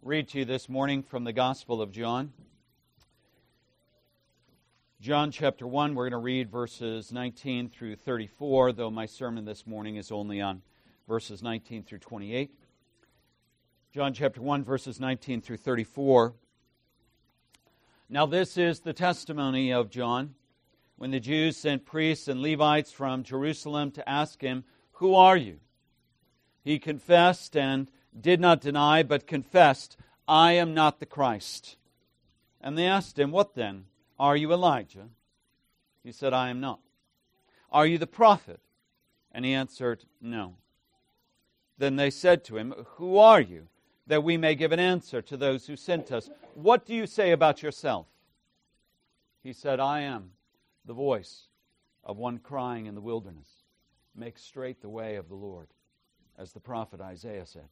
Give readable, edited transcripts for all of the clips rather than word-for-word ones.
read to you this morning from the Gospel of John. John chapter 1, we're going to read verses 19 through 34, though my sermon this morning is only on verses 19 through 28. John chapter 1, verses 19 through 34. Now this is the testimony of John, when the Jews sent priests and Levites from Jerusalem to ask him, "Who are you?" He confessed and did not deny, but confessed, "I am not the Christ." And they asked him, "What then? Are you Elijah?" He said, "I am not." "Are you the prophet?" And he answered, "No." Then they said to him, "Who are you, that we may give an answer to those who sent us? What do you say about yourself?" He said, "I am the voice of one crying in the wilderness, 'Make straight the way of the Lord,' as the prophet Isaiah said."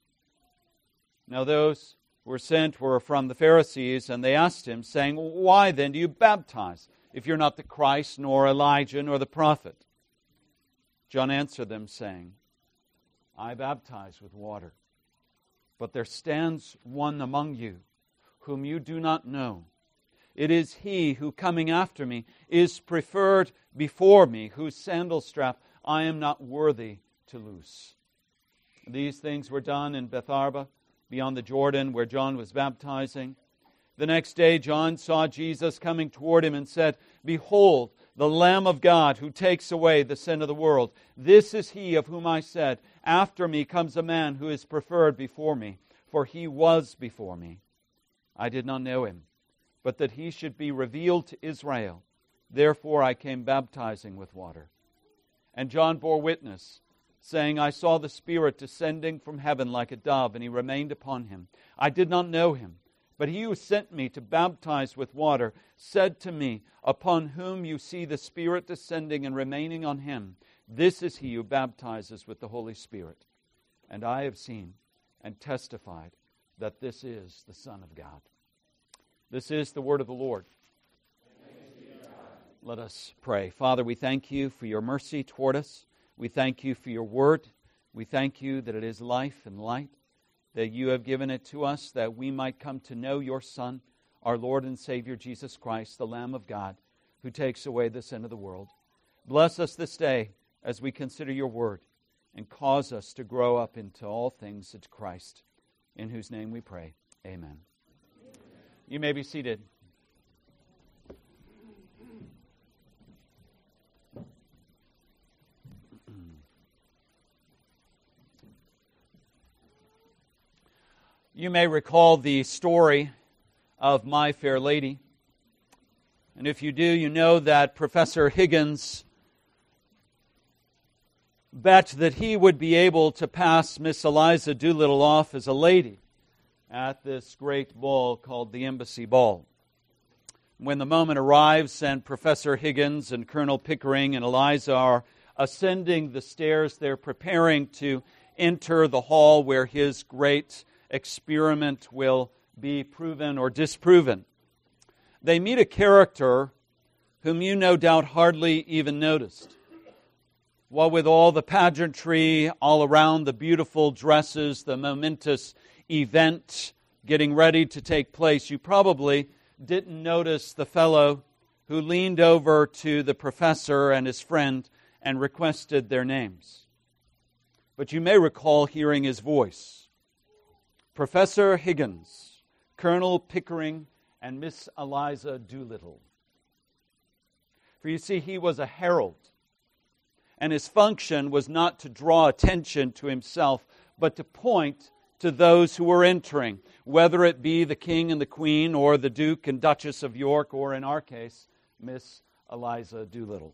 Now those who were sent were from the Pharisees, and they asked him, saying, "Why then do you baptize, if you're not the Christ, nor Elijah, nor the prophet?" John answered them, saying, "I baptize with water, but there stands one among you whom you do not know. It is he who, coming after me, is preferred before me, whose sandal strap I am not worthy to loose." These things were done in Bethabara, beyond the Jordan, where John was baptizing. The next day John saw Jesus coming toward him and said, "Behold, the Lamb of God who takes away the sin of the world. This is he of whom I said, 'After me comes a man who is preferred before me, for he was before me.' I did not know him, but that he should be revealed to Israel. Therefore I came baptizing with water." And John bore witness, saying, "I saw the Spirit descending from heaven like a dove, and he remained upon him. I did not know him, but he who sent me to baptize with water said to me, 'Upon whom you see the Spirit descending and remaining on him, this is he who baptizes with the Holy Spirit.' And I have seen and testified that this is the Son of God." This is the word of the Lord. Let us pray. Father, we thank you for your mercy toward us. We thank you for your word. We thank you that it is life and light, that you have given it to us that we might come to know your Son, our Lord and Savior Jesus Christ, the Lamb of God, who takes away the sin of the world. Bless us this day as we consider your word, and cause us to grow up into all things to Christ, in whose name we pray. Amen. You may be seated. You may recall the story of My Fair Lady. And if you do, you know that Professor Higgins bet that he would be able to pass Miss Eliza Doolittle off as a lady at this great ball called the Embassy Ball. When the moment arrives and Professor Higgins and Colonel Pickering and Eliza are ascending the stairs, they're preparing to enter the hall where his great experiment will be proven or disproven. They meet a character whom you no doubt hardly even noticed. What with all the pageantry all around, the beautiful dresses, the momentous event getting ready to take place, you probably didn't notice the fellow who leaned over to the professor and his friend and requested their names. But you may recall hearing his voice. Professor Higgins, Colonel Pickering, and Miss Eliza Doolittle. For you see, he was a herald, and his function was not to draw attention to himself, but to point to those who were entering, whether it be the king and the queen, or the Duke and Duchess of York, or in our case, Miss Eliza Doolittle.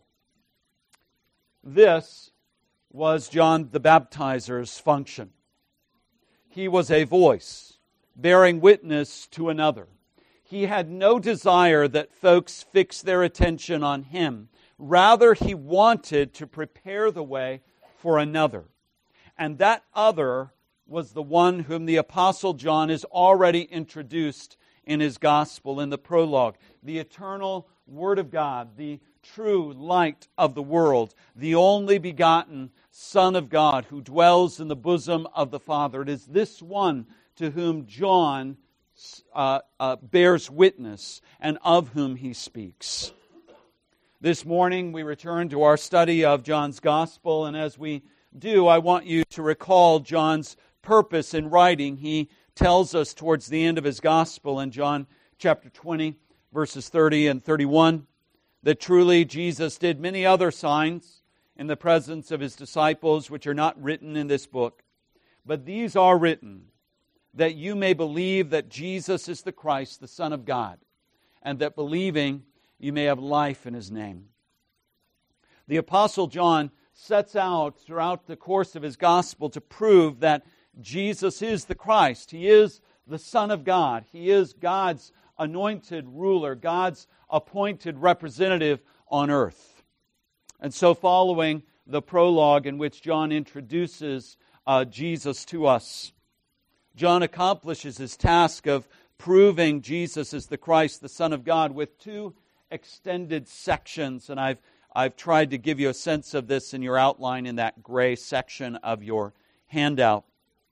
This was John the Baptizer's function. He was a voice, bearing witness to another. He had no desire that folks fix their attention on him. Rather, he wanted to prepare the way for another. And that other was the one whom the Apostle John has already introduced in his gospel in the prologue. The eternal Word of God, the true light of the world, the only begotten Son of God who dwells in the bosom of the Father. It is this one to whom John bears witness and of whom he speaks. This morning we return to our study of John's Gospel, and as we do, I want you to recall John's purpose in writing. He tells us towards the end of his Gospel in John chapter 20, verses 30 and 31, that truly Jesus did many other signs in the presence of his disciples, which are not written in this book. But these are written, that you may believe that Jesus is the Christ, the Son of God, and that believing you may have life in his name. The Apostle John sets out throughout the course of his gospel to prove that Jesus is the Christ. He is the Son of God. He is God's anointed ruler, God's appointed representative on earth. And so following the prologue in which John introduces Jesus to us, John accomplishes his task of proving Jesus is the Christ, the Son of God, with two extended sections. And I've tried to give you a sense of this in your outline in that gray section of your handout.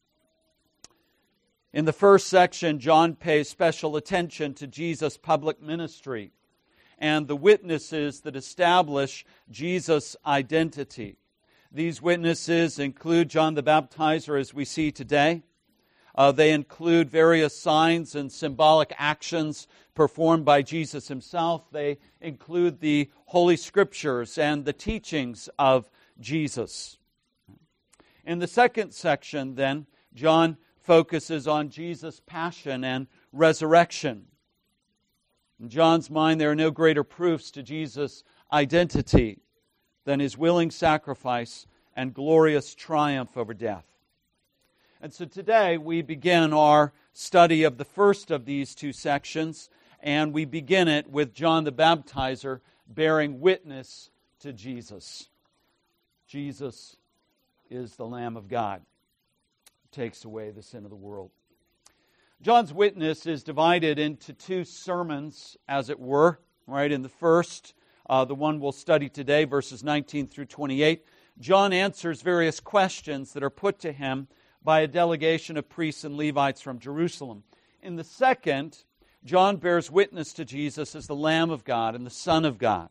In the first section, John pays special attention to Jesus' public ministry and the witnesses that establish Jesus' identity. These witnesses include John the Baptizer, as we see today. They include various signs and symbolic actions performed by Jesus himself. They include the Holy Scriptures and the teachings of Jesus. In the second section, then, John focuses on Jesus' passion and resurrection. In John's mind, there are no greater proofs to Jesus' identity than his willing sacrifice and glorious triumph over death. And so today we begin our study of the first of these two sections, and we begin it with John the Baptizer bearing witness to Jesus. Jesus is the Lamb of God who takes away the sin of the world. John's witness is divided into two sermons, as it were. Right, in the first, the one we'll study today, verses 19 through 28, John answers various questions that are put to him by a delegation of priests and Levites from Jerusalem. In the second, John bears witness to Jesus as the Lamb of God and the Son of God.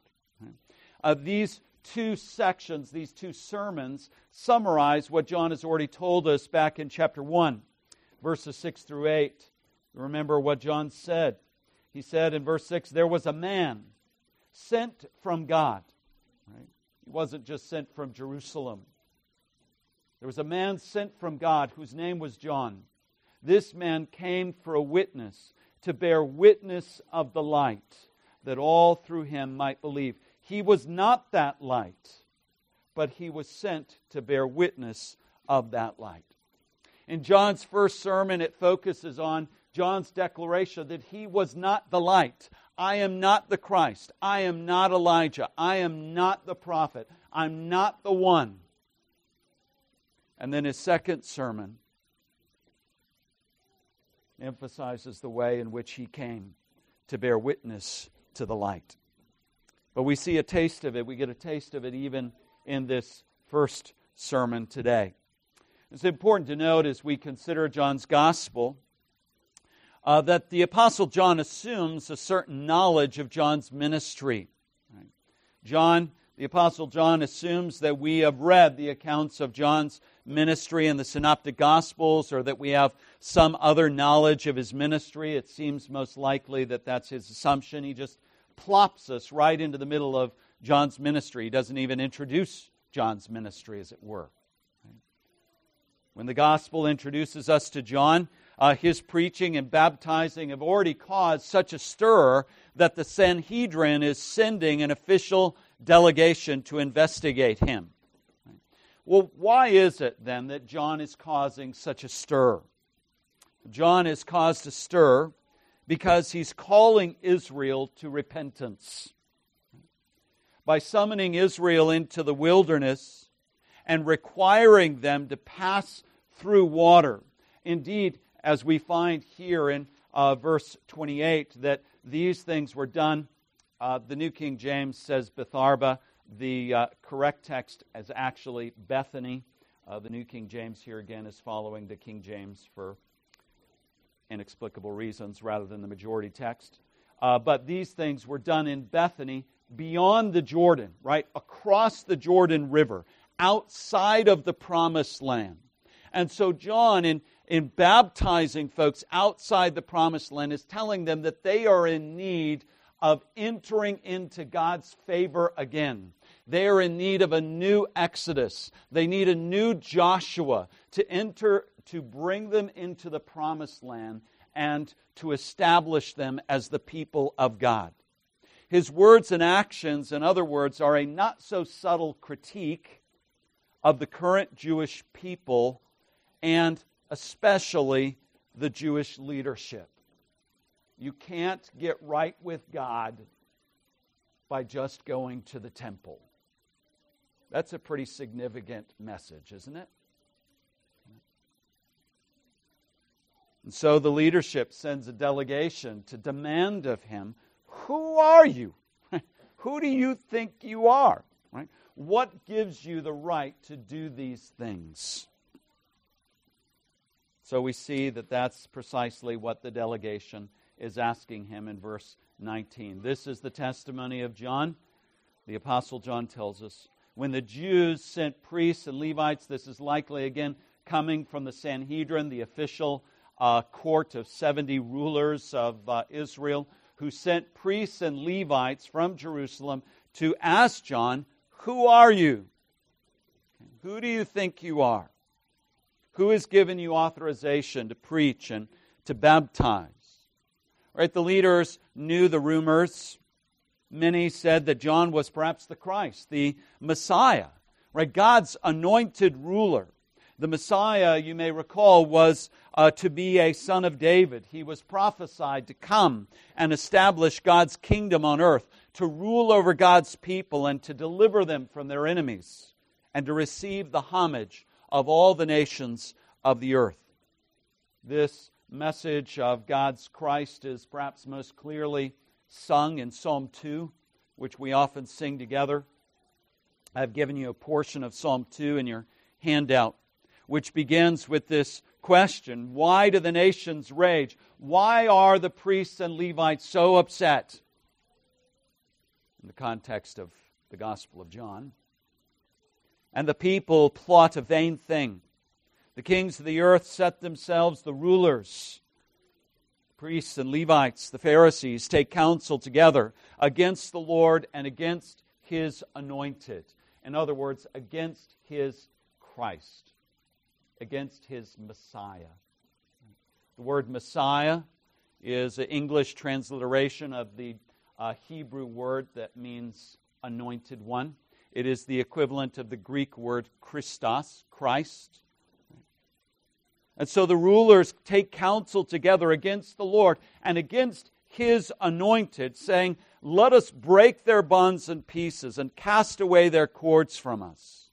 These two sections, these two sermons, summarize what John has already told us back in chapter 1, verses 6 through 8. Remember what John said. He said in verse 6, there was a man sent from God. Right? He wasn't just sent from Jerusalem. There was a man sent from God whose name was John. This man came for a witness, to bear witness of the light, that all through him might believe. He was not that light, but he was sent to bear witness of that light. In John's first sermon, it focuses on John's declaration that he was not the light. I am not the Christ. I am not Elijah. I am not the prophet. I'm not the one. And then his second sermon emphasizes the way in which he came to bear witness to the light. But we see a taste of it. We get a taste of it even in this first sermon today. It's important to note as we consider John's Gospel that the Apostle John assumes a certain knowledge of John's ministry. Right? The Apostle John assumes that we have read the accounts of John's ministry in the Synoptic Gospels, or that we have some other knowledge of his ministry. It seems most likely that that's his assumption. He just plops us right into the middle of John's ministry. He doesn't even introduce John's ministry, as it were. When the Gospel introduces us to John, his preaching and baptizing have already caused such a stir that the Sanhedrin is sending an official delegation to investigate him. Well, why is it then that John is causing such a stir? John has caused a stir because he's calling Israel to repentance. By summoning Israel into the wilderness and requiring them to pass through water. Indeed, as we find here in verse 28, that these things were done. The New King James says Betharba. The correct text is actually Bethany. The New King James here again is following the King James for inexplicable reasons rather than the majority text. But these things were done in Bethany, beyond the Jordan, right? Across the Jordan River, outside of the Promised Land. And so John, in baptizing folks outside the Promised Land, is telling them that they are in need of entering into God's favor again. They are in need of a new Exodus. They need a new Joshua to bring them into the Promised Land and to establish them as the people of God. His words and actions, in other words, are a not-so-subtle critique of the current Jewish people and especially the Jewish leadership. You can't get right with God by just going to the temple. That's a pretty significant message, isn't it? And so the leadership sends a delegation to demand of him, who are you? Who do you think you are? Right? What gives you the right to do these things? So we see that that's precisely what the delegation is asking him in verse 19. This is the testimony of John. The Apostle John tells us, when the Jews sent priests and Levites, this is likely again coming from the Sanhedrin, the official court of 70 rulers of Israel, who sent priests and Levites from Jerusalem to ask John, who are you? Who do you think you are? Who has given you authorization to preach and to baptize? Right, the leaders knew the rumors. Many said that John was perhaps the Christ, the Messiah, right? God's anointed ruler. The Messiah, you may recall, was to be a son of David. He was prophesied to come and establish God's kingdom on earth, to rule over God's people and to deliver them from their enemies, and to receive the homage of all the nations of the earth. This message of God's Christ is perhaps most clearly sung in Psalm 2, which we often sing together. I've given you a portion of Psalm 2 in your handout, which begins with this question: why do the nations rage? Why are the priests and Levites so upset? In the context of the Gospel of John. And the people plot a vain thing. The kings of the earth set themselves, the rulers, priests and Levites, the Pharisees, take counsel together against the Lord and against His anointed. In other words, against His Christ, against His Messiah. The word Messiah is an English transliteration of the Hebrew word that means anointed one. It is the equivalent of the Greek word Christos, Christ. And so the rulers take counsel together against the Lord and against His anointed, saying, let us break their bonds in pieces and cast away their cords from us.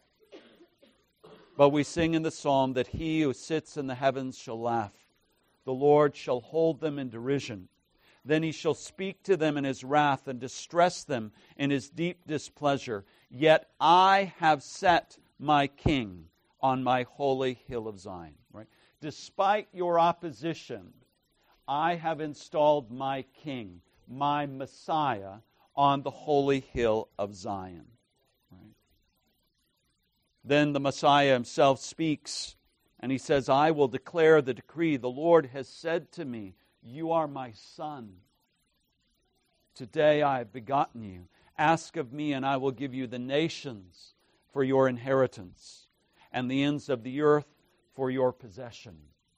But we sing in the psalm that He who sits in the heavens shall laugh. The Lord shall hold them in derision. Then He shall speak to them in His wrath and distress them in His deep displeasure. Yet I have set my King on my holy hill of Zion. Right? Despite your opposition, I have installed my King, my Messiah, on the holy hill of Zion. Right? Then the Messiah Himself speaks, and He says, I will declare the decree. The Lord has said to me, you are my Son. Today I have begotten you. Ask of me, and I will give you the nations for your inheritance, and the ends of the earth for your possession.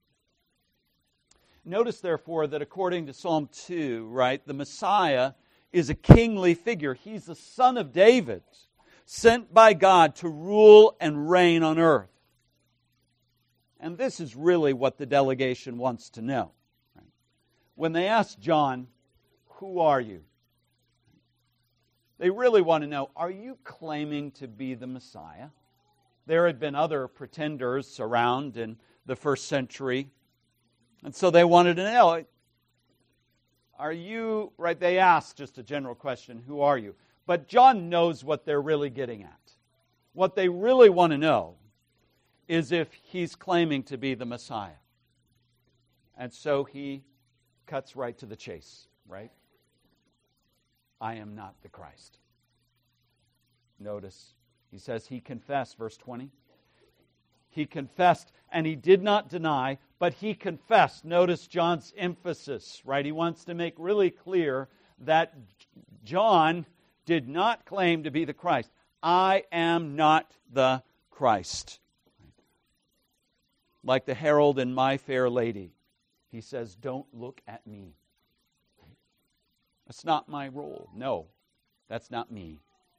Notice, therefore, that according to Psalm 2, right, the Messiah is a kingly figure. He's the son of David, sent by God to rule and reign on earth. And this is really what the delegation wants to know. When they ask John, who are you? They really want to know, are you claiming to be the Messiah? There had been other pretenders around in the first century. And so they wanted to know, are you, right? They asked just a general question, who are you? But John knows what they're really getting at. What they really want to know is if he's claiming to be the Messiah. And so he cuts right to the chase, right? I am not the Christ. Notice, he says he confessed, verse 20. He confessed, and he did not deny, but he confessed. Notice John's emphasis, right? He wants to make really clear that John did not claim to be the Christ. I am not the Christ. Like the herald in My Fair Lady, he says, don't look at me. That's not my role. No, that's not me.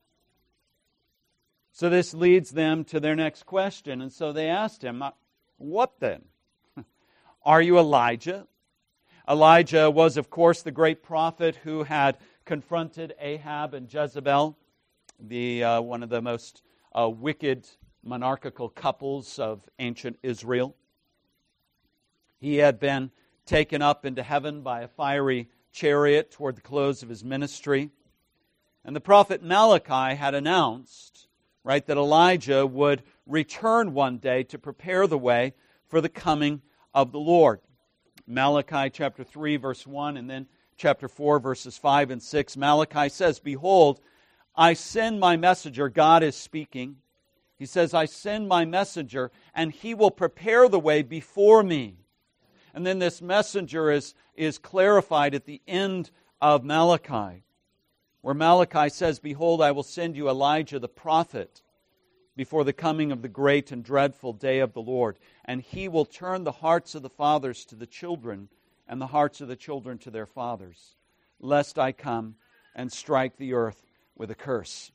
So this leads them to their next question. And so they asked him, what then? Are you Elijah? Elijah was, of course, the great prophet who had confronted Ahab and Jezebel, one of the most wicked monarchical couples of ancient Israel. He had been taken up into heaven by a fiery chariot toward the close of his ministry. And the prophet Malachi had announced, right, that Elijah would return one day to prepare the way for the coming of the Lord. Malachi chapter 3, verse 1, and then chapter 4, verses 5 and 6. Malachi says, behold, I send my messenger. God is speaking. He says, I send my messenger, and he will prepare the way before me. And then this messenger is clarified at the end of Malachi, where Malachi says, behold, I will send you Elijah the prophet before the coming of the great and dreadful day of the Lord. And he will turn the hearts of the fathers to the children, and the hearts of the children to their fathers, lest I come and strike the earth with a curse.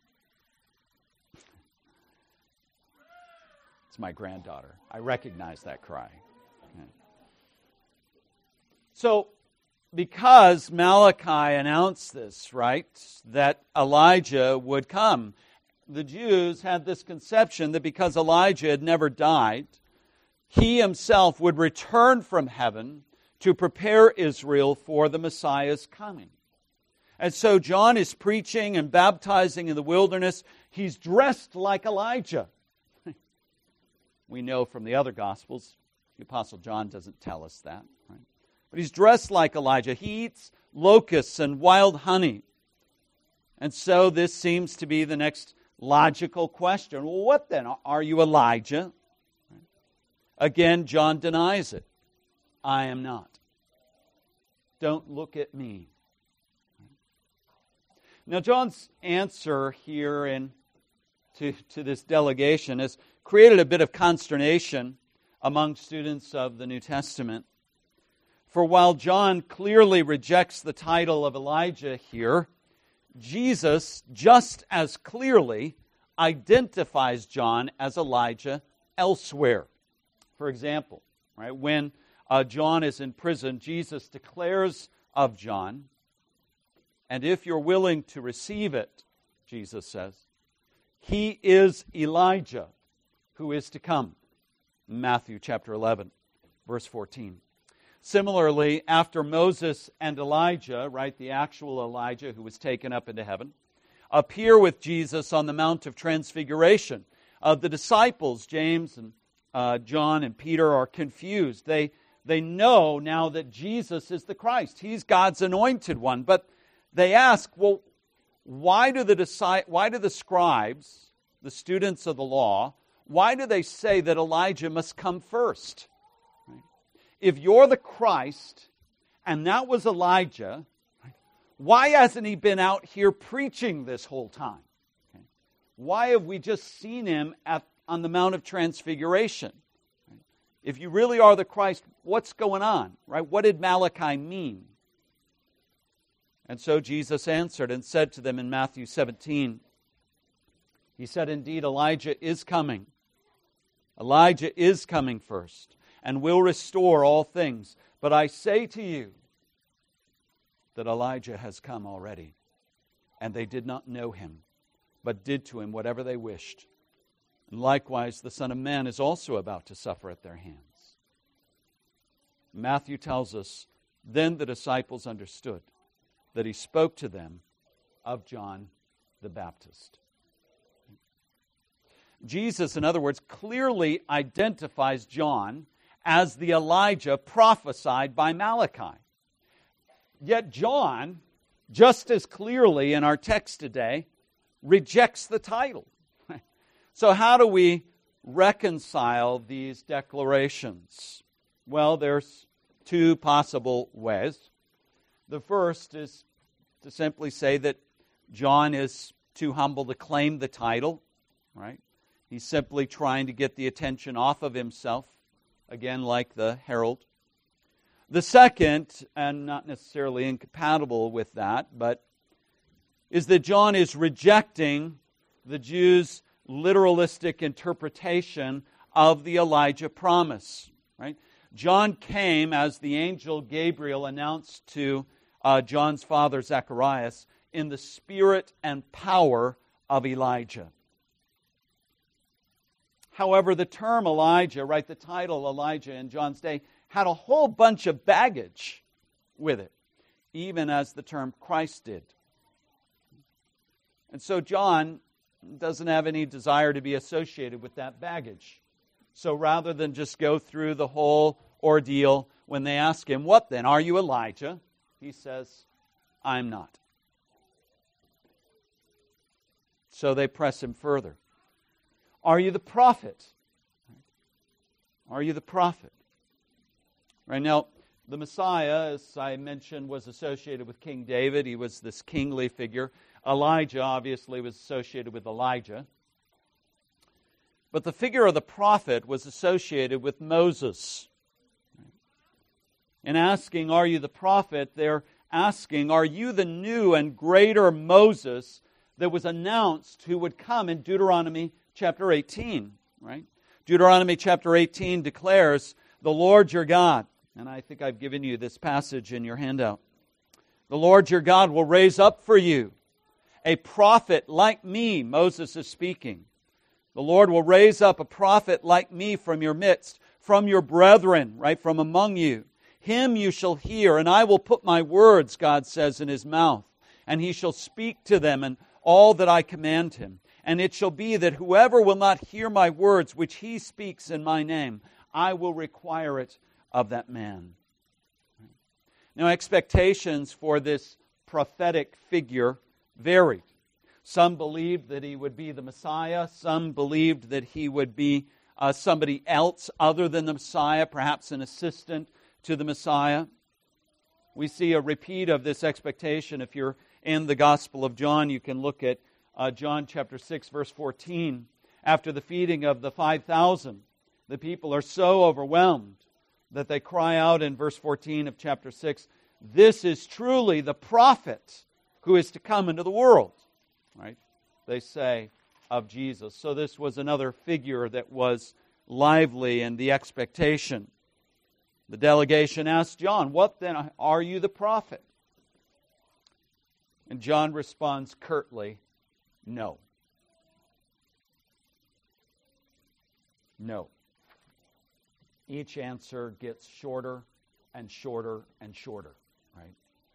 It's my granddaughter. I recognize that cry. Okay. So, because Malachi announced this, right, that Elijah would come, the Jews had this conception that because Elijah had never died, he himself would return from heaven to prepare Israel for the Messiah's coming. And so John is preaching and baptizing in the wilderness. He's dressed like Elijah. We know from the other Gospels, the Apostle John doesn't tell us that, right? But he's dressed like Elijah. He eats locusts and wild honey. And so this seems to be the next logical question. Well, what then? Are you Elijah? Again, John denies it. I am not. Don't look at me. Now, John's answer here to this delegation has created a bit of consternation among students of the New Testament. For while John clearly rejects the title of Elijah here, Jesus just as clearly identifies John as Elijah elsewhere. For example, right, when John is in prison, Jesus declares of John, and if you're willing to receive it, Jesus says, he is Elijah who is to come. Matthew chapter 11, verse 14. Similarly, after Moses and Elijah, right, the actual Elijah who was taken up into heaven, appear with Jesus on the Mount of Transfiguration, the disciples, James and John and Peter, are confused. They know now that Jesus is the Christ. He's God's anointed one. But they ask, well, why do the scribes, the students of the law, why do they say that Elijah must come first? If you're the Christ, and that was Elijah, why hasn't he been out here preaching this whole time? Okay. Why have we just seen him on the Mount of Transfiguration? Right. If you really are the Christ, what's going on? Right? What did Malachi mean? And so Jesus answered and said to them in Matthew 17, he said, indeed, Elijah is coming. Elijah is coming first, and will restore all things. But I say to you that Elijah has come already, and they did not know him, but did to him whatever they wished. And likewise, the Son of Man is also about to suffer at their hands. Matthew tells us, then the disciples understood that he spoke to them of John the Baptist. Jesus, in other words, clearly identifies John as the Elijah prophesied by Malachi. Yet John, just as clearly in our text today, rejects the title. So how do we reconcile these declarations? Well, there's two possible ways. The first is to simply say that John is too humble to claim the title, right? He's simply trying to get the attention off of himself, again, like the herald. The second, and not necessarily incompatible with that, but is that John is rejecting the Jews' literalistic interpretation of the Elijah promise, right? John came, as the angel Gabriel announced to John's father Zacharias, in the spirit and power of Elijah. However, the term Elijah, right, the title Elijah in John's day, had a whole bunch of baggage with it, even as the term Christ did. And so John doesn't have any desire to be associated with that baggage. So rather than just go through the whole ordeal, when they ask him, "What then? Are you Elijah?" he says, "I'm not." So they press him further. "Are you the prophet?" Are you the prophet? Right now, the Messiah, as I mentioned, was associated with King David. He was this kingly figure. Elijah, obviously, was associated with Elijah. But the figure of the prophet was associated with Moses. In asking, "Are you the prophet?" they're asking, "Are you the new and greater Moses that was announced who would come in Deuteronomy chapter 18?" Right? Deuteronomy chapter 18 declares, "The Lord your God," and I think I've given you this passage in your handout, "the Lord your God will raise up for you a prophet like me." Moses is speaking. "The Lord will raise up a prophet like me from your midst, from your brethren," right, from among you. "Him you shall hear, and I will put my words," God says, "in his mouth, and he shall speak to them and all that I command him. And it shall be that whoever will not hear my words, which he speaks in my name, I will require it of that man." Now, expectations for this prophetic figure varied. Some believed that he would be the Messiah. Some believed that he would be somebody else other than the Messiah, perhaps an assistant to the Messiah. We see a repeat of this expectation. If you're in the Gospel of John, you can look at John chapter 6, verse 14. After the feeding of the 5,000, the people are so overwhelmed that they cry out in verse 14 of chapter 6, "This is truly the prophet who is to come into the world." Right? They say of Jesus. So this was another figure that was lively in the expectation. The delegation asked John, "What then? Are you the prophet?" And John responds curtly, "No." No. Each answer gets shorter and shorter and shorter, right?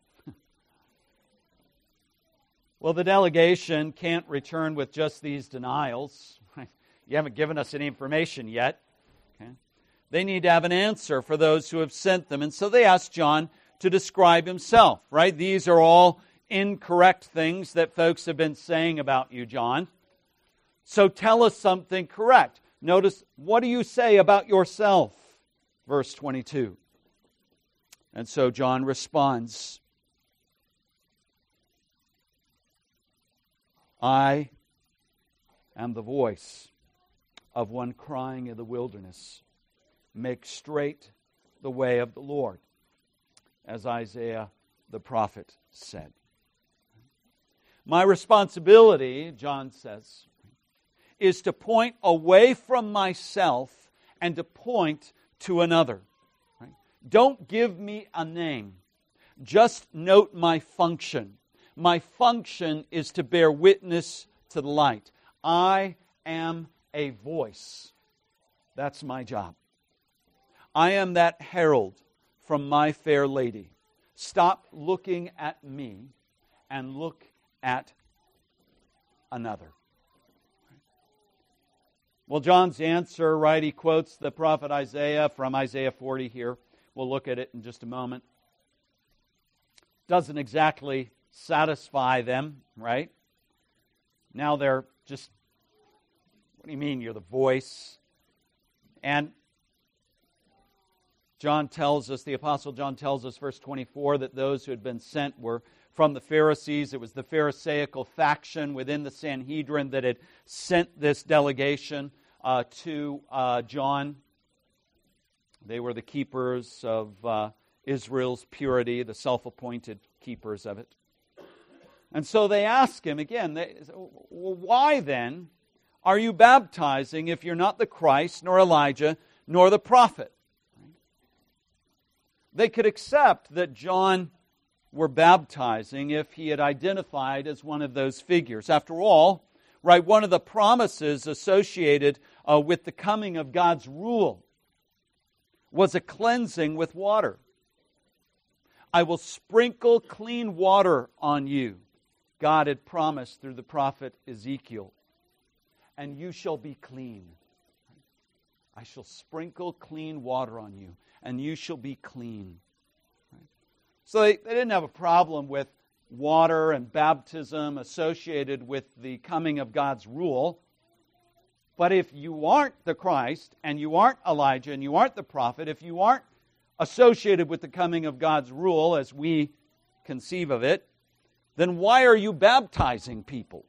Well, the delegation can't return with just these denials. Right? You haven't given us any information yet. Okay? They need to have an answer for those who have sent them. And so they ask John to describe himself, right? These are all incorrect things that folks have been saying about you, John. So tell us something correct. Notice, what do you say about yourself? Verse 22. And so John responds, "I am the voice of one crying in the wilderness, make straight the way of the Lord," as Isaiah the prophet said. My responsibility, John says, is to point away from myself and to point to another. Right? Don't give me a name. Just note my function. My function is to bear witness to the light. I am a voice. That's my job. I am that herald from my fair lady. Stop looking at me and look at another. Well, John's answer, right, he quotes the prophet Isaiah from Isaiah 40 here. We'll look at it in just a moment. Doesn't exactly satisfy them, right? Now they're just, what do you mean you're the voice? And John tells us, the Apostle John tells us, verse 24, that those who had been sent were from the Pharisees. It was the Pharisaical faction within the Sanhedrin that had sent this delegation to John. They were the keepers of Israel's purity, the self-appointed keepers of it. And so they ask him again, well, why then are you baptizing if you're not the Christ, nor Elijah, nor the prophet? They could accept that John were baptizing if he had identified as one of those figures. After all, right, one of the promises associated with the coming of God's rule was a cleansing with water. I will sprinkle clean water on you, God had promised through the prophet Ezekiel, and you shall be clean. I shall sprinkle clean water on you, and you shall be clean. Right? So they didn't have a problem with water and baptism associated with the coming of God's rule. But if you aren't the Christ, and you aren't Elijah, and you aren't the prophet, if you aren't associated with the coming of God's rule as we conceive of it, then why are you baptizing people?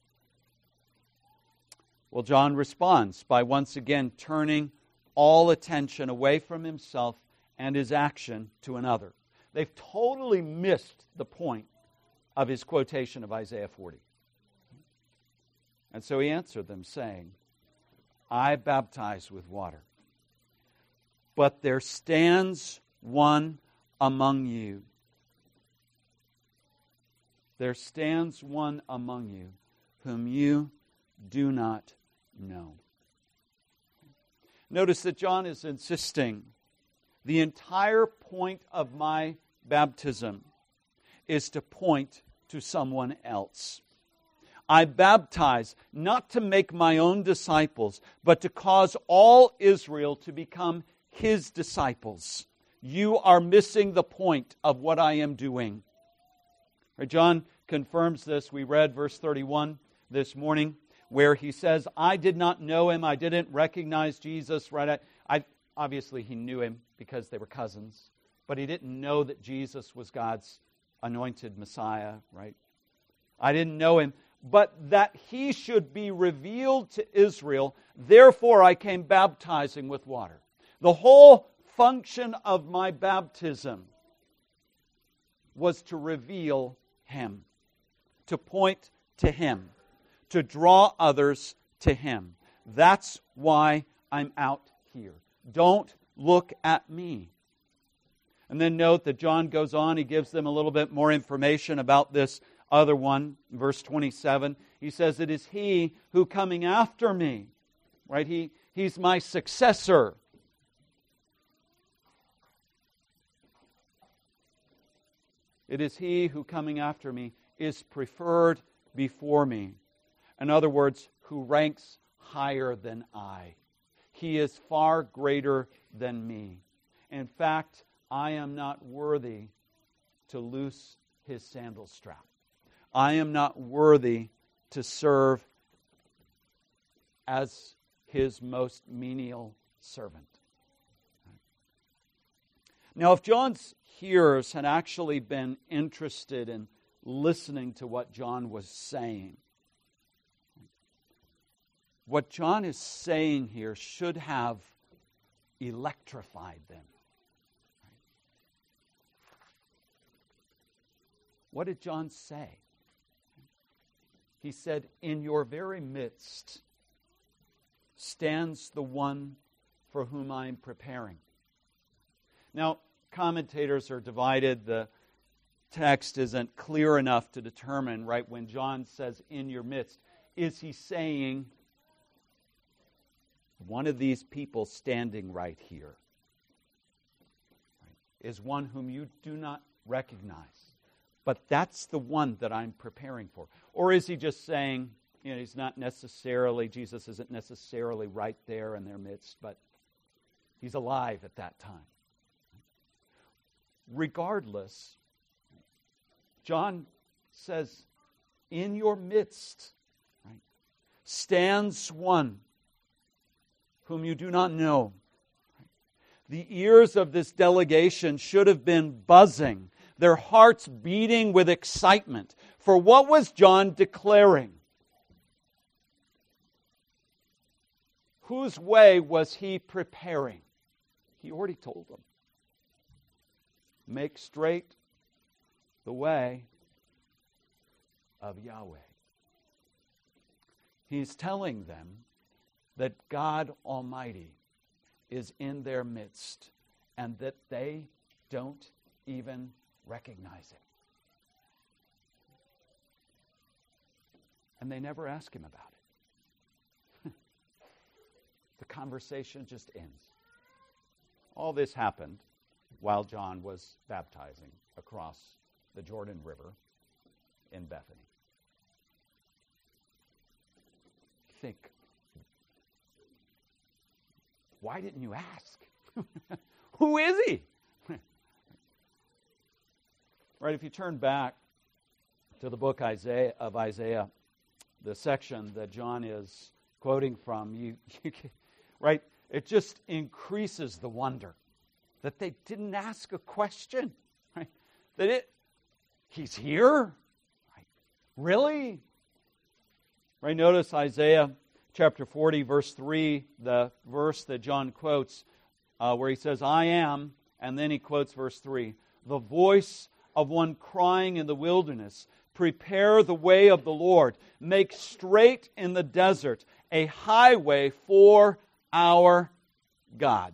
Well, John responds by once again turning all attention away from himself and his action to another. They've totally missed the point of his quotation of Isaiah 40. And so he answered them, saying, I baptize with water, but there stands one among you. There stands one among you whom you do not know. Notice that John is insisting the entire point of my baptism is to point to someone else. I baptize not to make my own disciples, but to cause all Israel to become his disciples. You are missing the point of what I am doing. John confirms this. We read verse 31 this morning, where he says, I did not know him. I didn't recognize Jesus. Right? Obviously, he knew him because they were cousins. But he didn't know that Jesus was God's anointed Messiah. Right? I didn't know him. But that he should be revealed to Israel, therefore I came baptizing with water. The whole function of my baptism was to reveal him, to point to him, to draw others to him. That's why I'm out here. Don't look at me. And then note that John goes on, he gives them a little bit more information about this other one. Verse 27, he says, it is he who coming after me, right? He's my successor. It is he who coming after me is preferred before me. In other words, who ranks higher than I. He is far greater than me. In fact, I am not worthy to loose his sandal strap. I am not worthy to serve as his most menial servant. Now, if John's hearers had actually been interested in listening to what John was saying, what John is saying here should have electrified them. What did John say? He said, in your very midst stands the one for whom I am preparing. Now, commentators are divided. The text isn't clear enough to determine, right, when John says in your midst, is he saying one of these people standing right here is one whom you do not recognize? But that's the one that I'm preparing for. Or is he just saying, Jesus isn't necessarily right there in their midst, but he's alive at that time. Regardless, John says, in your midst, right, stands one whom you do not know. The ears of this delegation should have been buzzing, their hearts beating with excitement. For what was John declaring? Whose way was he preparing? He already told them. Make straight the way of Yahweh. He's telling them that God Almighty is in their midst and that they don't even recognize Him. And they never ask Him about it. The conversation just ends. All this happened while John was baptizing across the Jordan River in Bethany. Think, why didn't you ask? Who is he? Right, if you turn back to the book of Isaiah, the section that John is quoting from, right, it just increases the wonder that they didn't ask a question. Right? He's here? Right? Really? Right, notice Isaiah chapter 40, verse 3, the verse that John quotes, where he says, I am, and then he quotes verse 3, the voice of one crying in the wilderness, prepare the way of the Lord, make straight in the desert a highway for our God.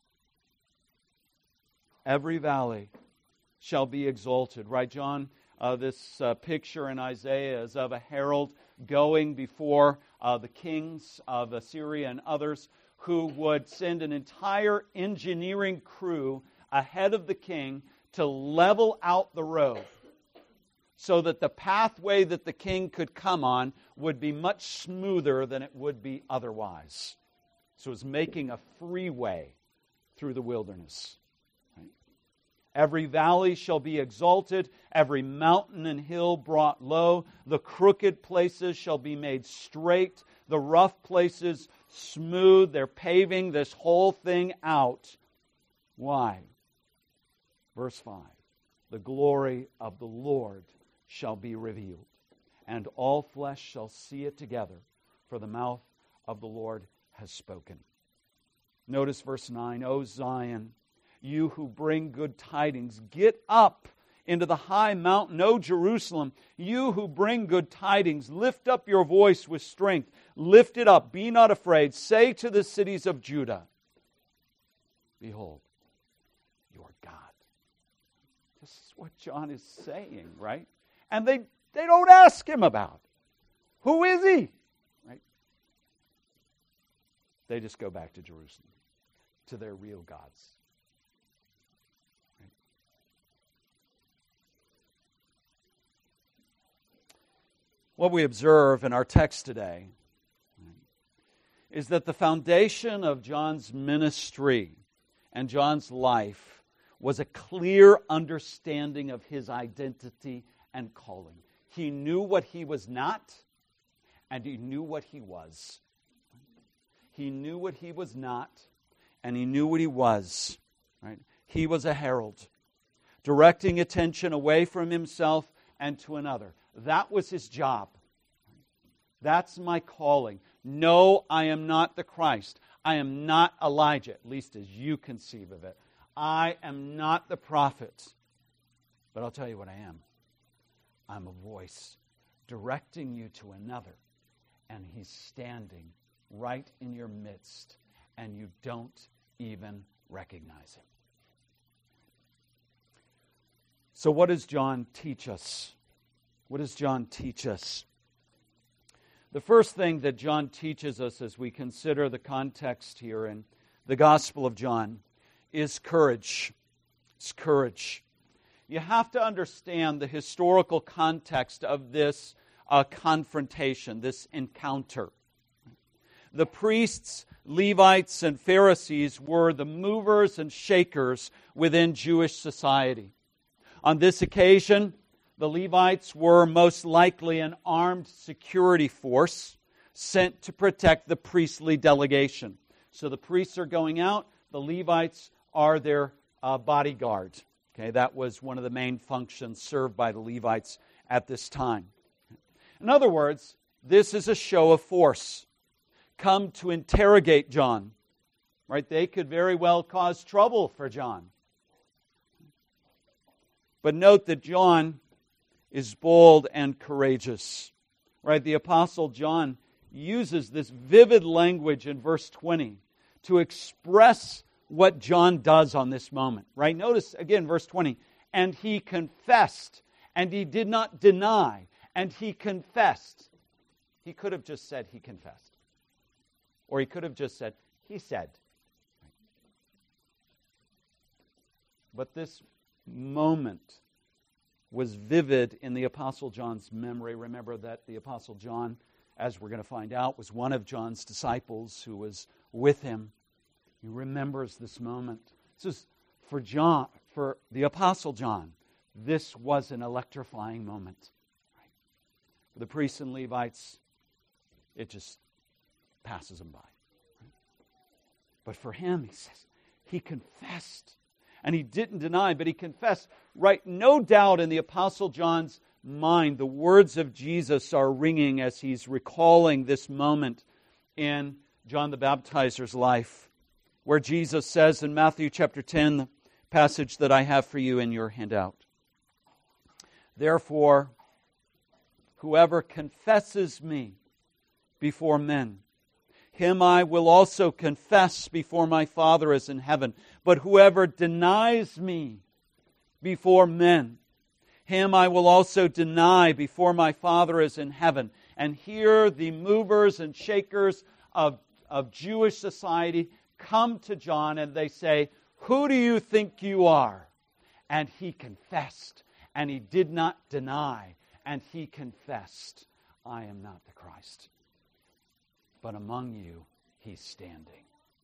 Every valley shall be exalted. Right, John? This picture in Isaiah is of a herald going before the kings of Assyria and others who would send an entire engineering crew ahead of the king to level out the road so that the pathway that the king could come on would be much smoother than it would be otherwise. So it was making a freeway through the wilderness. Right? Every valley shall be exalted, every mountain and hill brought low. The crooked places shall be made straight, the rough places smooth. They're paving this whole thing out. Why? Verse 5. The glory of the Lord shall be revealed, and all flesh shall see it together, for the mouth of the Lord has spoken. Notice verse 9. O Zion, you who bring good tidings, get up into the high mountain. O Jerusalem, you who bring good tidings, lift up your voice with strength. Lift it up, be not afraid. Say to the cities of Judah, behold, your God. This is what John is saying, right? And they don't ask him about. Who is he? Right? They just go back to Jerusalem, to their real gods. Right? What we observe in our text today is that the foundation of John's ministry and John's life was a clear understanding of his identity and calling. He knew what he was not, and he knew what he was. He knew what he was not, and he knew what he was. Right? He was a herald, directing attention away from himself and to another. That was his job. That's my calling. No, I am not the Christ. I am not Elijah, at least as you conceive of it. I am not the prophet. But I'll tell you what I am. I'm a voice directing you to another, and he's standing right in your midst, and you don't even recognize him. So what does John teach us? What does John teach us? The first thing that John teaches us as we consider the context here in the Gospel of John is courage. It's courage. You have to understand the historical context of this confrontation, this encounter. The priests, Levites, and Pharisees were the movers and shakers within Jewish society. On this occasion, the Levites were most likely an armed security force sent to protect the priestly delegation. So the priests are going out, the Levites are their bodyguard. Okay, that was one of the main functions served by the Levites at this time. In other words, this is a show of force come to interrogate John. Right? They could very well cause trouble for John. But note that John is bold and courageous. Right? The Apostle John uses this vivid language in verse 20 to express what John does on this moment. Right? Notice again verse 20. And he confessed, and he did not deny, and he confessed. He could have just said he confessed. Or he could have just said, he said. But this moment was vivid in the Apostle John's memory. Remember that the Apostle John, as we're going to find out, was one of John's disciples who was with him. He remembers this moment. This is for John, for the Apostle John, this was an electrifying moment. Right? For the priests and Levites, it just passes them by. Right? But for him, he says, he confessed. And he didn't deny, but he confessed. Right? No doubt in the Apostle John's mind, the words of Jesus are ringing as he's recalling this moment in John the Baptizer's life, where Jesus says in Matthew chapter 10, the passage that I have for you in your handout, therefore, whoever confesses me before men, him I will also confess before my Father as in heaven. But whoever denies me before men, him I will also deny before my Father as in heaven. And here the movers and shakers of Jewish society come to John and they say, who do you think you are? And he confessed, and he did not deny, and he confessed, I am not the Christ. But among you, he's standing.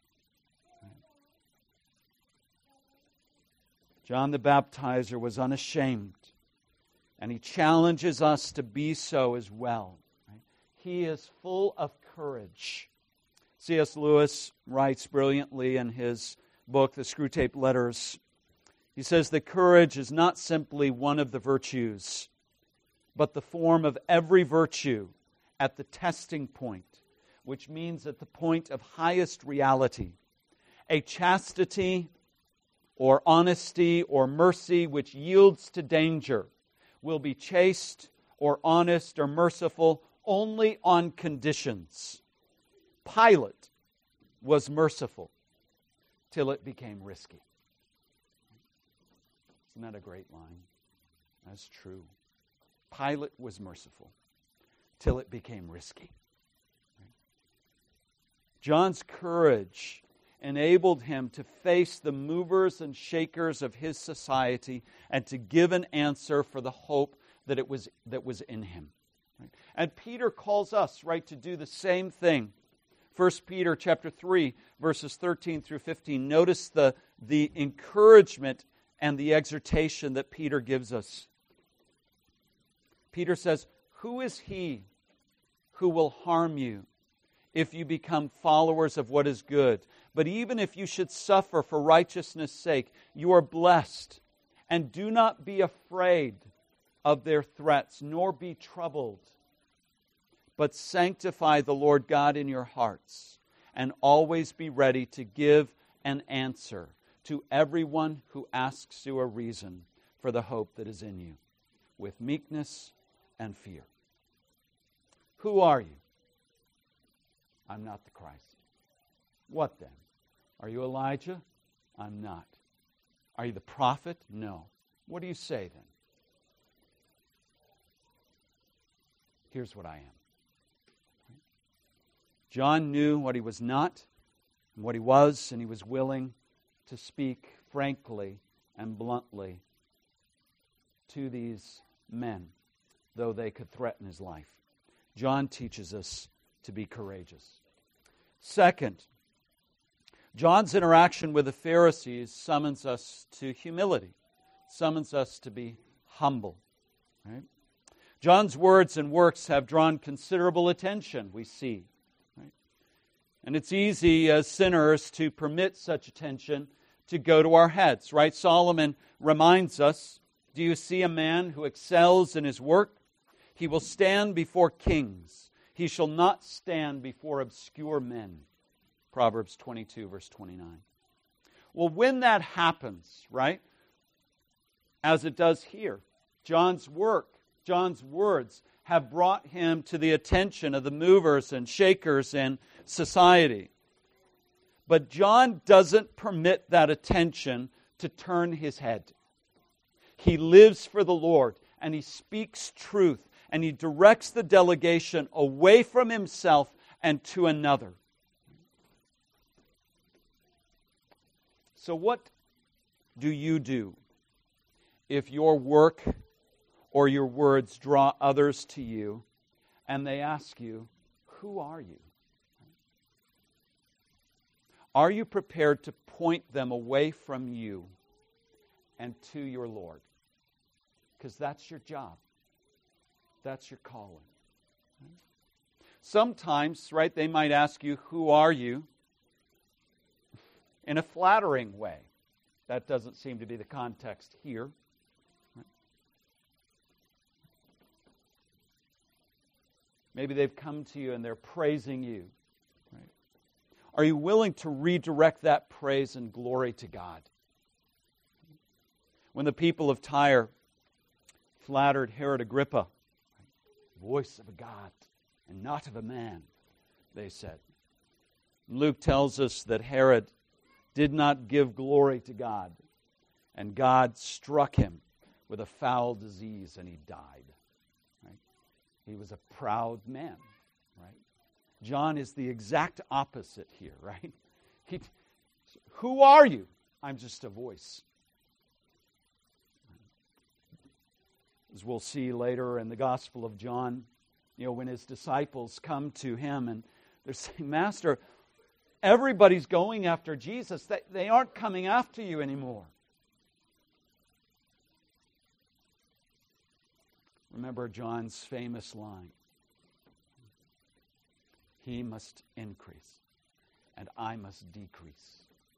John the Baptizer was unashamed, and he challenges us to be so as well. He is full of courage. C.S. Lewis writes brilliantly in his book, The Screwtape Letters. He says that courage is not simply one of the virtues, but the form of every virtue at the testing point, which means at the point of highest reality. A chastity or honesty or mercy which yields to danger will be chaste or honest or merciful only on conditions. Pilate was merciful till it became risky. Isn't that a great line? That's true. Pilate was merciful till it became risky. John's courage enabled him to face the movers and shakers of his society and to give an answer for the hope that was in him. Right? And Peter calls us, right, to do the same thing. 1 Peter chapter 3, verses 13 through 15. Notice the encouragement and the exhortation that Peter gives us. Peter says, who is he who will harm you if you become followers of what is good? But even if you should suffer for righteousness' sake, you are blessed. And do not be afraid of their threats, nor be troubled. But sanctify the Lord God in your hearts, and always be ready to give an answer to everyone who asks you a reason for the hope that is in you, with meekness and fear. Who are you? I'm not the Christ. What then? Are you Elijah? I'm not. Are you the prophet? No. What do you say then? Here's what I am. John knew what he was not and what he was, and he was willing to speak frankly and bluntly to these men. though they could threaten his life. John teaches us to be courageous. Second, John's interaction with the Pharisees summons us to humility, summons us to be humble. Right? John's words and works have drawn considerable attention, we see. Right? And it's easy as sinners to permit such attention to go to our heads. Right? Solomon reminds us, do you see a man who excels in his work? He will stand before kings. He shall not stand before obscure men. Proverbs 22, verse 29. Well, when that happens, right, as it does here, John's work, John's words have brought him to the attention of the movers and shakers in society. But John doesn't permit that attention to turn his head. He lives for the Lord, and he speaks truth, and he directs the delegation away from himself and to another. So what do you do if your work or your words draw others to you and they ask you, who are you? Are you prepared to point them away from you and to your Lord? Because that's your job. That's your calling. Sometimes, right, they might ask you, who are you? In a flattering way. That doesn't seem to be the context here. Right? Maybe they've come to you and they're praising you. Right? Are you willing to redirect that praise and glory to God? When the people of Tyre flattered Herod Agrippa, voice of a God and not of a man, they said. Luke tells us that Herod did not give glory to God, and God struck him with a foul disease, and he died. Right? He was a proud man. Right? John is the exact opposite here. Right? Who are you? I'm just a voice. As we'll see later in the Gospel of John, when his disciples come to him and they're saying, Master, everybody's going after Jesus. They aren't coming after you anymore. Remember John's famous line. He must increase, and I must decrease.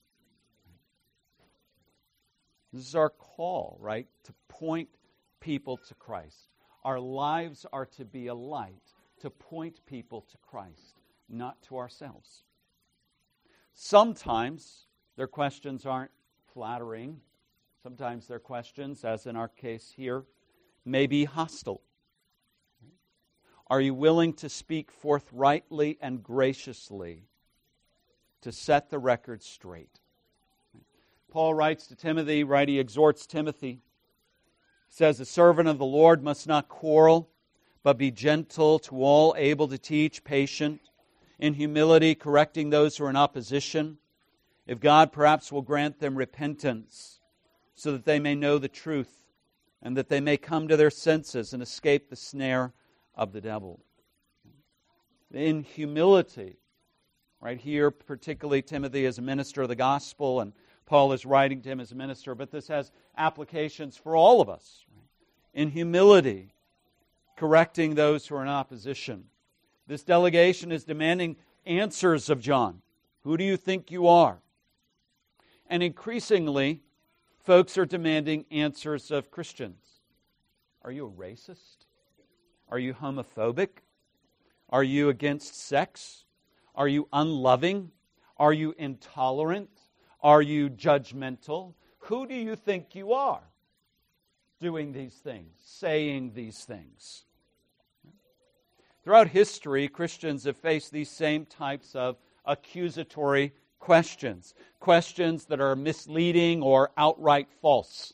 This is our call, right? To point people to Christ. Our lives are to be a light to point people to Christ, not to ourselves. Sometimes their questions aren't flattering. Sometimes their questions, as in our case here, may be hostile. Are you willing to speak forthrightly and graciously to set the record straight? Paul writes to Timothy, right? He exhorts Timothy. He says, the servant of the Lord must not quarrel, but be gentle to all, able to teach, patient, in humility, correcting those who are in opposition, if God perhaps will grant them repentance, so that they may know the truth, and that they may come to their senses and escape the snare of the devil. In humility, right here, particularly Timothy is a minister of the gospel, and Paul is writing to him as a minister, but this has applications for all of us. Right? In humility, correcting those who are in opposition. This delegation is demanding answers of John. Who do you think you are? And increasingly, folks are demanding answers of Christians. Are you a racist? Are you homophobic? Are you against sex? Are you unloving? Are you intolerant? Are you judgmental? Who do you think you are doing these things, saying these things? Throughout history, Christians have faced these same types of accusatory questions. Questions that are misleading or outright false.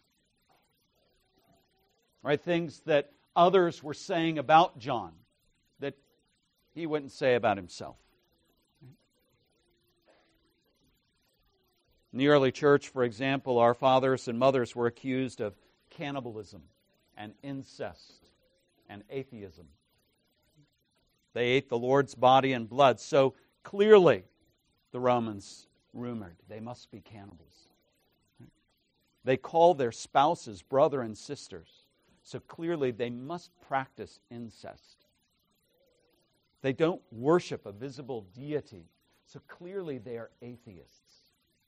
Right? Things that others were saying about John that he wouldn't say about himself. In the early church, for example, our fathers and mothers were accused of cannibalism and incest and atheism. They ate the Lord's body and blood. So clearly, the Romans rumored they must be cannibals. They call their spouses brother and sisters. So clearly, they must practice incest. They don't worship a visible deity. So clearly, they are atheists.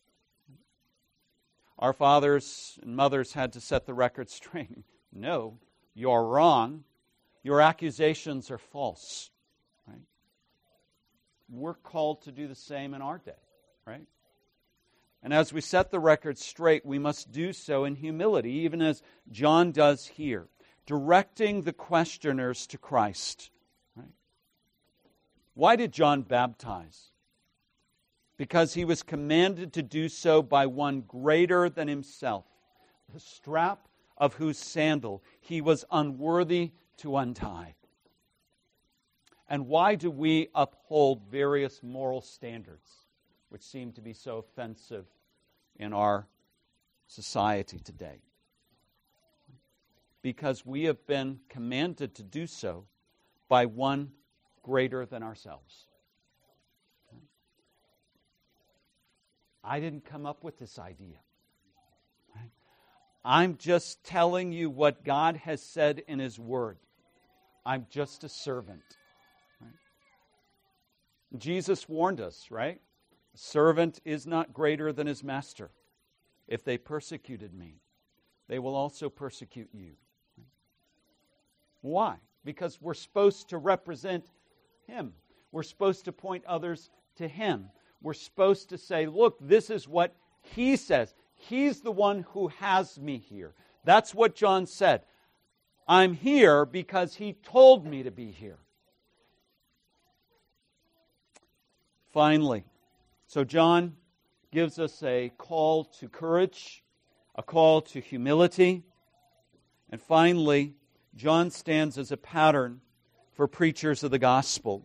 Our fathers and mothers had to set the record straight. No, you're wrong. Your accusations are false. Right? We're called to do the same in our day, right? And as we set the record straight, we must do so in humility, even as John does here, directing the questioners to Christ. Right? Why did John baptize? Because he was commanded to do so by one greater than himself, the strap of whose sandal he was unworthy to untie. And why do we uphold various moral standards which seem to be so offensive in our society today? Because we have been commanded to do so by one greater than ourselves. I didn't come up with this idea. I'm just telling you what God has said in His Word. I'm just a servant. Right? Jesus warned us, right? A servant is not greater than his master. If they persecuted me, they will also persecute you. Why? Because we're supposed to represent Him. We're supposed to point others to Him. We're supposed to say, look, this is what He says. He's the one who has me here. That's what John said. I'm here because He told me to be here. Finally, so John gives us a call to courage, a call to humility, and finally, John stands as a pattern for preachers of the gospel.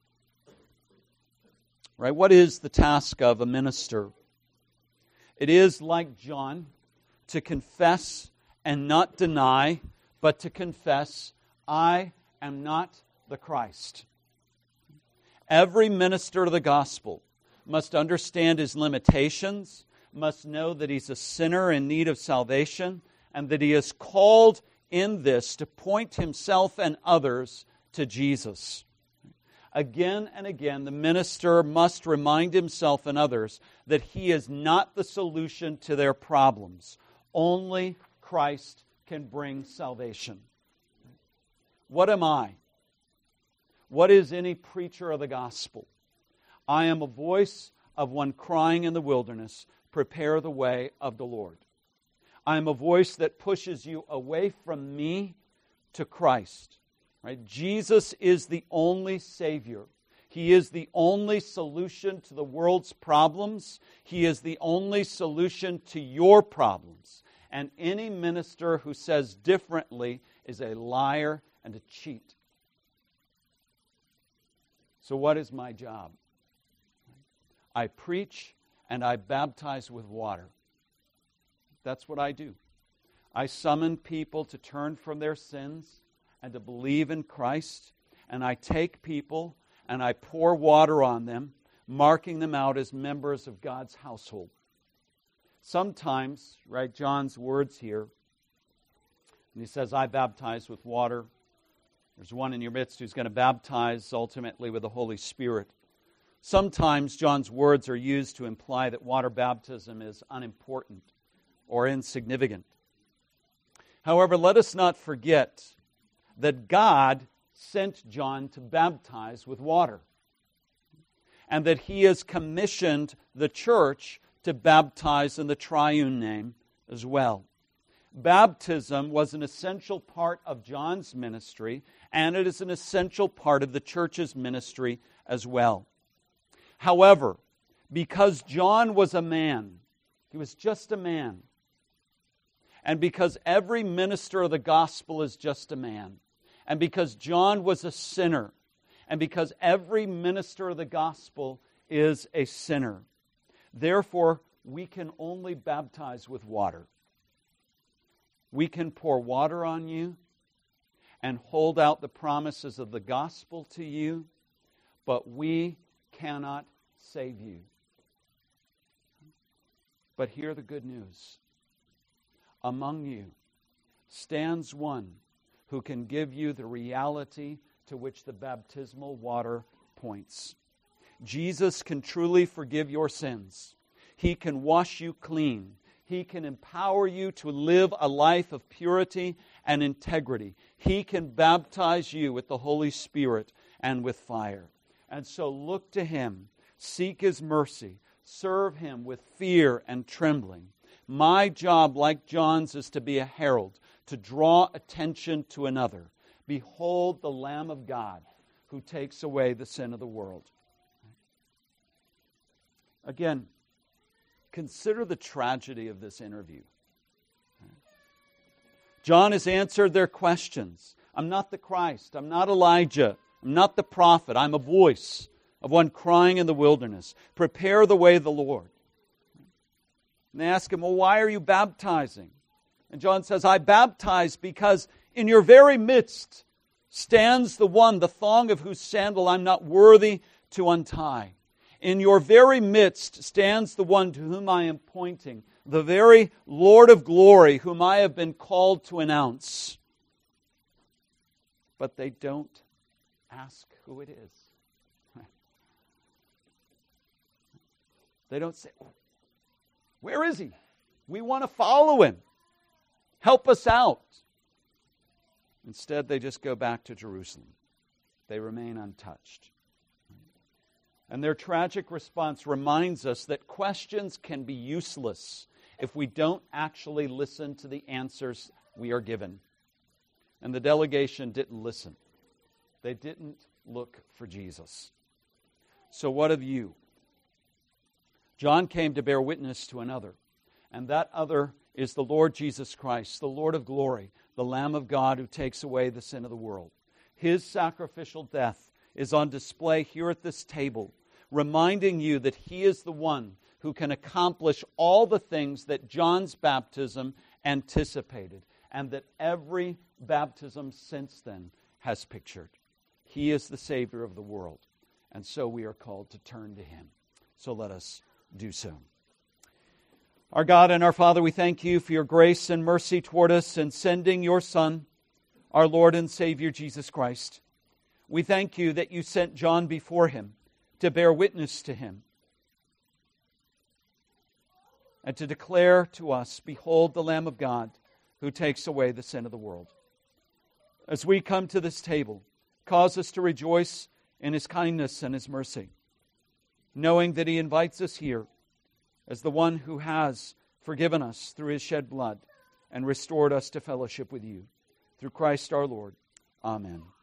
Right? What is the task of a minister? It is, like John, to confess and not deny, but to confess, I am not the Christ. Every minister of the gospel must understand his limitations, must know that he's a sinner in need of salvation, and that he is called in this to point himself and others to Jesus. Again and again, the minister must remind himself and others that he is not the solution to their problems. Only Christ can bring salvation. What am I? What is any preacher of the gospel? I am a voice of one crying in the wilderness, prepare the way of the Lord. I am a voice that pushes you away from me to Christ. Right? Jesus is the only Savior. He is the only solution to the world's problems. He is the only solution to your problems. And any minister who says differently is a liar and a cheat. So what is my job? I preach and I baptize with water. That's what I do. I summon people to turn from their sins and to believe in Christ. And I take people and I pour water on them, marking them out as members of God's household. Sometimes, right, John's words here, and he says, I baptize with water. There's one in your midst who's going to baptize ultimately with the Holy Spirit. Sometimes John's words are used to imply that water baptism is unimportant or insignificant. However, let us not forget that God sent John to baptize with water, and that He has commissioned the church to baptize in the triune name as well. Baptism was an essential part of John's ministry, and it is an essential part of the church's ministry as well. However, because John was a man, he was just a man, and because every minister of the gospel is just a man, and because John was a sinner, and because every minister of the gospel is a sinner, therefore we can only baptize with water. We can pour water on you, and hold out the promises of the gospel to you, but we cannot save you. But hear the good news. Among you stands one who can give you the reality to which the baptismal water points. Jesus can truly forgive your sins. He can wash you clean. He can empower you to live a life of purity and integrity. He can baptize you with the Holy Spirit and with fire. And so look to Him, seek His mercy, serve Him with fear and trembling. My job, like John's, is to be a herald, to draw attention to another. Behold the Lamb of God who takes away the sin of the world. Again, consider the tragedy of this interview. John has answered their questions. I'm not the Christ. I'm not Elijah. I'm not the prophet. I'm a voice of one crying in the wilderness. Prepare the way of the Lord. And they ask him, well, why are you baptizing? And John says, I baptize because in your very midst stands the one, the thong of whose sandal I'm not worthy to untie. In your very midst stands the one to whom I am pointing, the very Lord of glory whom I have been called to announce. But they don't ask who it is. They don't say, where is He? We want to follow Him. Help us out. Instead, they just go back to Jerusalem. They remain untouched. And their tragic response reminds us that questions can be useless if we don't actually listen to the answers we are given. And the delegation didn't listen. They didn't look for Jesus. So what of you? John came to bear witness to another, and that other is the Lord Jesus Christ, the Lord of glory, the Lamb of God who takes away the sin of the world. His sacrificial death is on display here at this table, reminding you that He is the one who can accomplish all the things that John's baptism anticipated, and that every baptism since then has pictured. He is the Savior of the world, and so we are called to turn to Him. So let us do so. Our God and our Father, we thank You for Your grace and mercy toward us in sending Your Son, our Lord and Savior Jesus Christ. We thank You that You sent John before Him to bear witness to Him and to declare to us, behold the Lamb of God who takes away the sin of the world. As we come to this table, cause us to rejoice in His kindness and His mercy, knowing that He invites us here as the one who has forgiven us through His shed blood and restored us to fellowship with You. Through Christ our Lord. Amen.